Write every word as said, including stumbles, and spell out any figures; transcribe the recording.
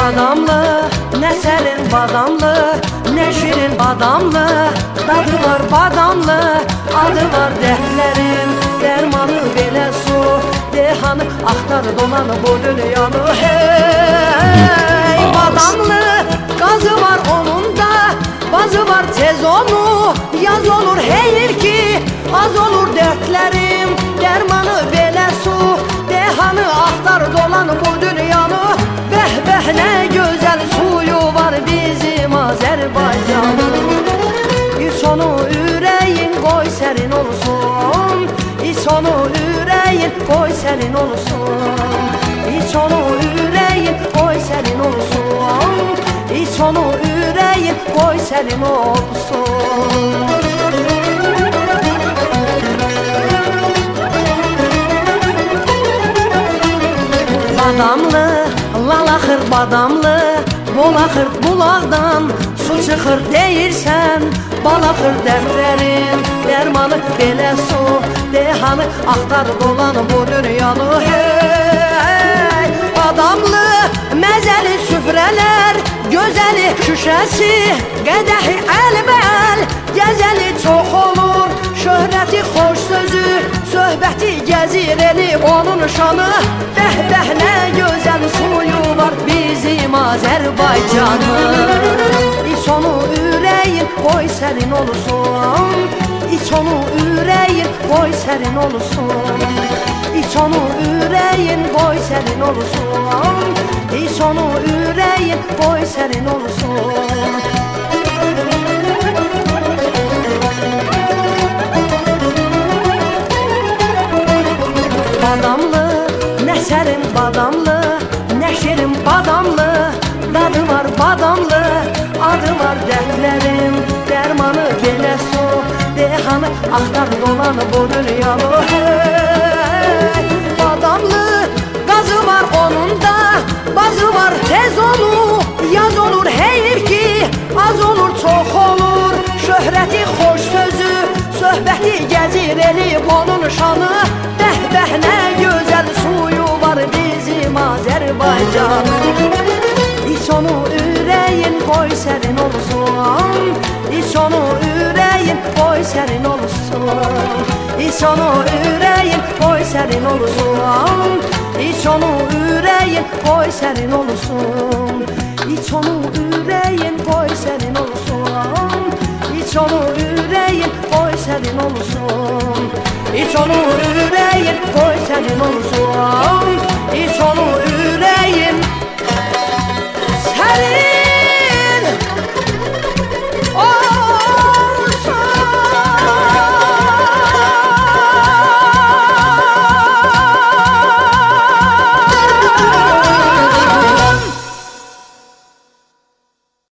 badamlı, ne serin badamlı, ne şirin badamlı. Dadı var badamlı, adı var dertlerin dermanı belə su. Dehanı axtar dolanı bu dünyanı. Hey badamlı, gazı var onun da, bazı var tez onu. Yaz olur heyir ki, az olur dertlerim dermanı belə su. Dehanı axtar dolanı bu dünyanı. Beh beh ne güzel suyu var bizim Azerbaycan'ın. İç onu yüreğin koy serin olsun. İç onu yüreğin koy serin olsun. İç onu yüreğin koy serin olsun. İç onu yüreğin koy serin olsun. Badamlı, lal axır badamlı, bol axır bulaqdan su çıxır deyirsən. Bal axır dərdlərin dərmanı belə su. Dehanı axtar dolanı bu dünyanı. Hey badamlı, məzəli süfrələr, gözəli şüşəsi, qədəhi əlbəl, gəzəli çox olur, şöhrəti xoş sözü, söhbəti gəzir eli onun şanı. Bəh bəh nə gözəl suyu var bizim Azərbaycanın. İç onu yüreğin koy serin olsun. İç onu yüreğin koy serin olsun. İç onu yüreğin koy serin olsun. İç onu yüreğin koy serin olsun. Badamlı, ne serin badamlı, ne şirin badamlı. Dadı var badamlı, adı var dertlerim dermanı belə su. Dehanı axtar dolanı bu dünyanı. Hey badamlı, gazı var onun da, bazı var tez onu. Yaz olur heyir ki, az olur çox olur, şöhrəti xoş sözü, söhbəti gəzir eli onun şanı. Bəh bəh nə gözəl suyu var bizim Azərbaycanın. İç onu yüreğin koy serin olsun. İç onu yüreğin koy serin olsun. İç onu yüreğin koy serin olsun. İç onu yüreğin koy serin olsun. İç onu yüreğin koy serin olsun. İç onu yüreğin koy serin olsun. İç onu yüreğin koy serin olsun. İç onu yüreğin